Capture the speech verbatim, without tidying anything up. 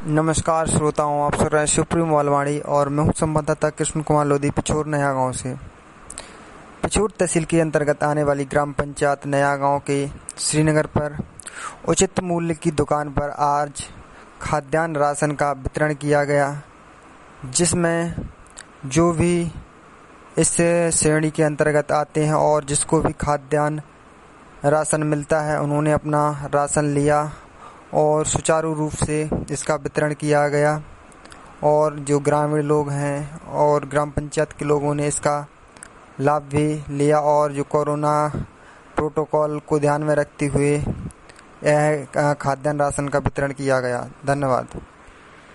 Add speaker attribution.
Speaker 1: नमस्कार श्रोताओं, आप सुन रहे हैं सुप्रीम वालवाड़ी और मैं हूं संवाददाता कृष्ण कुमार लोधी पिछोर नया गांव से। पिछोर तहसील के अंतर्गत आने वाली ग्राम पंचायत नया गांव के श्रीनगर पर उचित मूल्य की दुकान पर आज खाद्यान्न राशन का वितरण किया गया, जिसमें जो भी इस श्रेणी के अंतर्गत आते हैं और जिसको भी खाद्यान्न राशन मिलता है उन्होंने अपना राशन लिया और सुचारू रूप से इसका वितरण किया गया। और जो ग्रामीण लोग हैं और ग्राम पंचायत के लोगों ने इसका लाभ भी लिया और जो कोरोना प्रोटोकॉल को ध्यान में रखते हुए यह खाद्यान्न राशन का वितरण किया गया। धन्यवाद।